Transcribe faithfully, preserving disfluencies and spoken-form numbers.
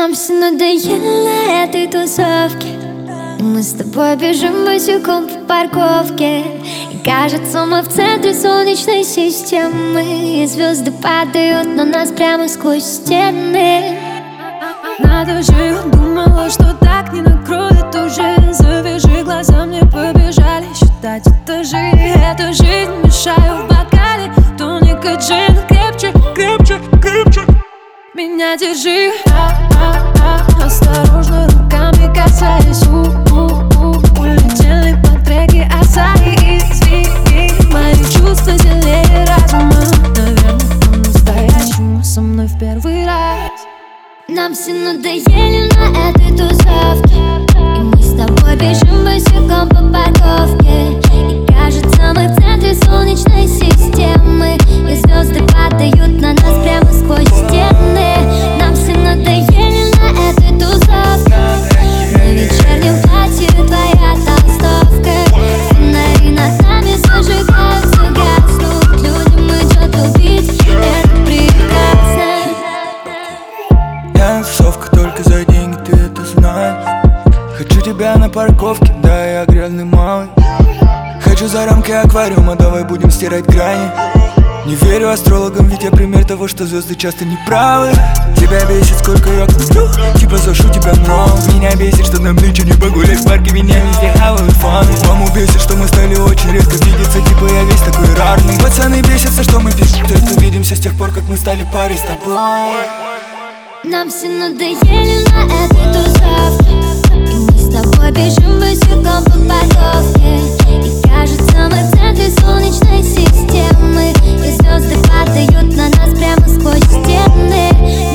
Нам все надоело на этой тусовке. Мы с тобой бежим босиком по парковке, и кажется, мы в центре солнечной системы, и звезды падают на нас прямо сквозь стены. Надо же, думала, что так не накроет уже. Завяжи глаза, мне побежали считать этажи. Эта жизнь мешаю в бокале, тоника джин. Крепче, крепче, крепче меня держи. А-а-а, осторожно, руками касаясь. У-у-у, улетели по треке Асаи. Извини, мои чувства сильнее разума. Наверное, по-настоящему со мной в первый раз. Нам все надоели на этой тусовке, и мы с тобой бежим босиком по парковке, и кажется, мы в центре солнечной системы, и звезды падают на нас прямо сквозь стены. Нам все надоели на этой тусовке. На вечернем платье твоя толстовка, фонари над нами зажигаются, гаснут. Людям идет убить, это прекрасно. Я тусовка только за деньги, ты это знаешь. Хочу тебя на парковке, да, я грязный малый. Хочу за рамки аквариума, давай будем стирать грани. Не верю астрологам, ведь я пример того, что звезды часто неправы. Тебя бесит, сколько я куплю, типа зашу тебя нрав. Меня бесит, что нам нынче не погулять в парке, меня везде хавают фаны. Маму бесит, что мы стали очень редко видеться, типа я весь такой рарный. Пацаны бесятся, что мы пишем, только видимся с тех пор, как мы стали парой с тобой. Нам все надоели на этой тусовке, и мы с тобой бежим босиком по парковке, и кажется, мы в центре солнечной системы, и звезды падают на нас прямо сквозь стены.